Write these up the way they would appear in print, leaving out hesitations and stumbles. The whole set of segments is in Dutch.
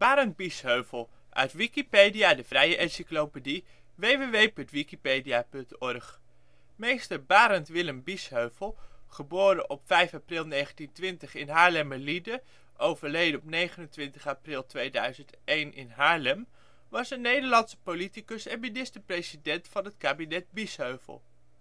Barend Biesheuvel, uit Wikipedia, de vrije encyclopedie. www.wikipedia.org. Meester Barend Willem Biesheuvel, geboren op 5 april 1920 in Haarlemmerliede, overleden op 29 april 2001 in Haarlem, was een Nederlandse politicus en minister-president van het kabinet Biesheuvel.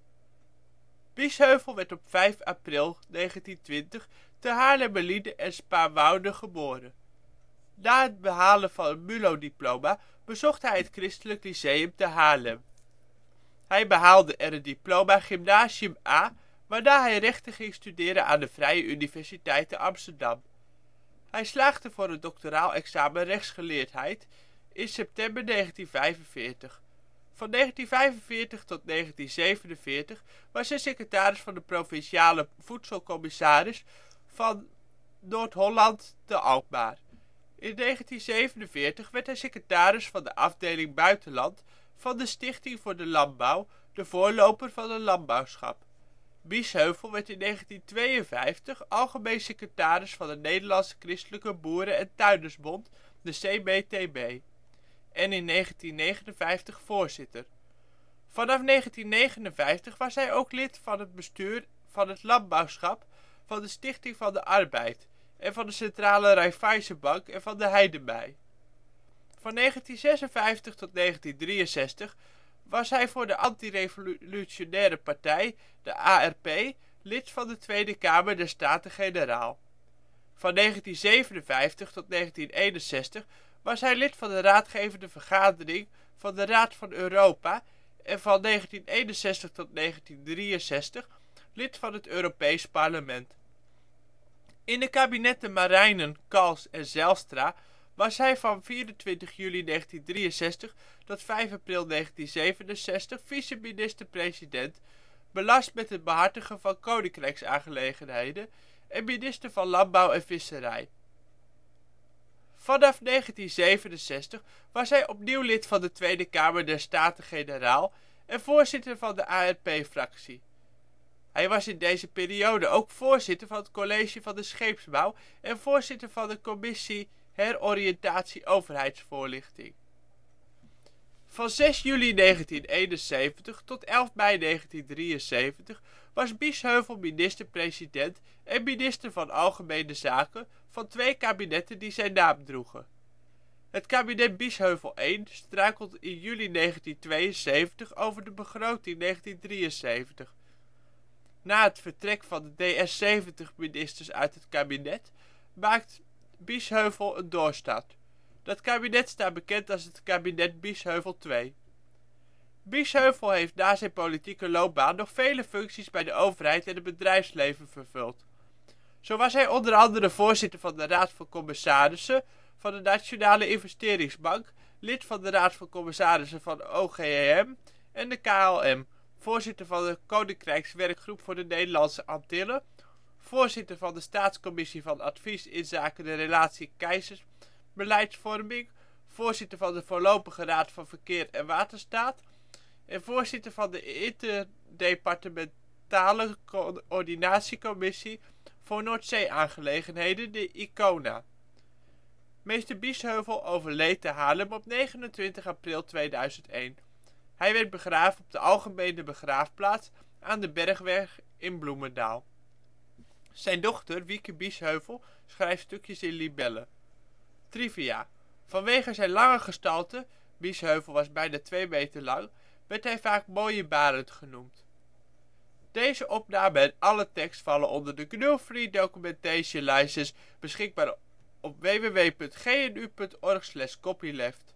Biesheuvel werd op 5 april 1920 te Haarlemmerliede en Spaarnwoude geboren. Na het behalen van het MULO-diploma bezocht hij het Christelijk Lyceum te Haarlem. Hij behaalde er het diploma Gymnasium A, waarna hij rechten ging studeren aan de Vrije Universiteit te Amsterdam. Hij slaagde voor het doctoraal examen rechtsgeleerdheid in september 1945. Van 1945 tot 1947 was hij secretaris van de provinciale voedselcommissaris van Noord-Holland te Alkmaar. In 1947 werd hij secretaris van de afdeling buitenland van de Stichting voor de Landbouw, de voorloper van de landbouwschap. Biesheuvel werd in 1952 algemeen secretaris van de Nederlandse Christelijke Boeren- en Tuindersbond, de CBTB, en in 1959 voorzitter. Vanaf 1959 was hij ook lid van het bestuur van het landbouwschap, van de Stichting van de Arbeid en van de Centrale Raiffeisenbank en van de Heidemij. Van 1956 tot 1963 was hij voor de Anti-Revolutionaire Partij, de ARP, lid van de Tweede Kamer der Staten-Generaal. Van 1957 tot 1961 was hij lid van de Raadgevende Vergadering van de Raad van Europa en van 1961 tot 1963 lid van het Europees Parlement. In de kabinetten Marijnen, Cals en Zijlstra was hij van 24 juli 1963 tot 5 april 1967 vice-minister-president, belast met het behartigen van koninkrijksaangelegenheden, en minister van Landbouw en Visserij. Vanaf 1967 was hij opnieuw lid van de Tweede Kamer der Staten-Generaal en voorzitter van de ARP-fractie. Hij was in deze periode ook voorzitter van het College van de Scheepsbouw en voorzitter van de Commissie Heroriëntatie Overheidsvoorlichting. Van 6 juli 1971 tot 11 mei 1973 was Biesheuvel minister-president en minister van Algemene Zaken van 2 kabinetten die zijn naam droegen. Het kabinet Biesheuvel I struikelde in juli 1972 over de begroting 1973. Na het vertrek van de DS-70-ministers uit het kabinet maakt Biesheuvel een doorstart. Dat kabinet staat bekend als het kabinet Biesheuvel II. Biesheuvel heeft na zijn politieke loopbaan nog vele functies bij de overheid en het bedrijfsleven vervuld. Zo was hij onder andere voorzitter van de Raad van Commissarissen van de Nationale Investeringsbank, lid van de Raad van Commissarissen van de OGEM en de KLM, voorzitter van de Koninkrijkswerkgroep voor de Nederlandse Antillen, voorzitter van de Staatscommissie van Advies inzake de relatie keizersbeleidsvorming, voorzitter van de Voorlopige Raad van Verkeer en Waterstaat en voorzitter van de Interdepartementale Coördinatiecommissie voor Noordzee-aangelegenheden, de ICONA. Meester Biesheuvel overleed te Haarlem op 29 april 2001. Hij werd begraven op de Algemene Begraafplaats aan de Bergweg in Bloemendaal. Zijn dochter, Wieke Biesheuvel, schrijft stukjes in Libelle. Trivia. Vanwege zijn lange gestalte, Biesheuvel was bijna 2 meter lang, werd hij vaak Mooie Barend genoemd. Deze opname en alle tekst vallen onder de GNU Free Documentation License, beschikbaar op www.gnu.org/copyleft.